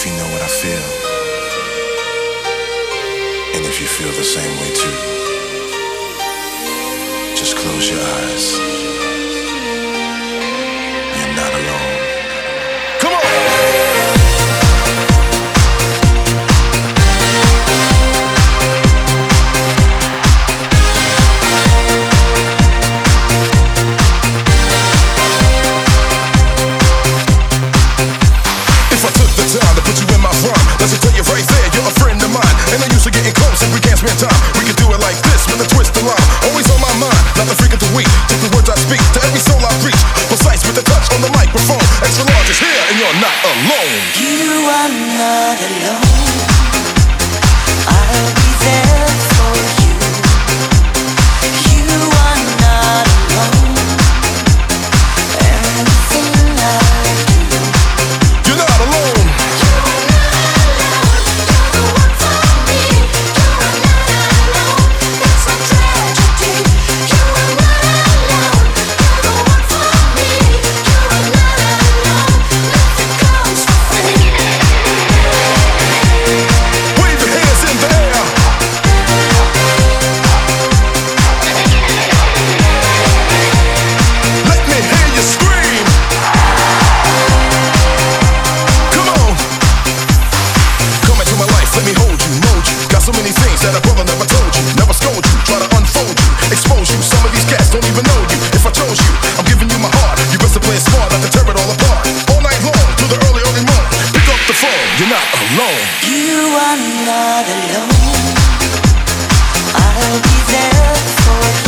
you know what I feel, and if you feel the same way too, just close your eyes. You're not alone. Come on! Let me tell you right there, you're a friend of mine. And I'm used to getting close if we can't spend time. We can do it like this with a twist of line. Always on my mind, not the freak of the week. Take the words I speak to every soul I reach. Precise with the touch on the microphone. Extra large is here and you're not alone. You are not alone. I'll be there for you. You are not alone. Everything I do. You're not alone. So many things that a brother never told you. Never scold you, try to unfold you, expose you. Some of these cats don't even know you. If I chose you, I'm giving you my heart. You best to play it smart, not to tear it all apart. All night long, till the early morning. Pick up the phone, you're not alone. You are not alone. I'll be there for you.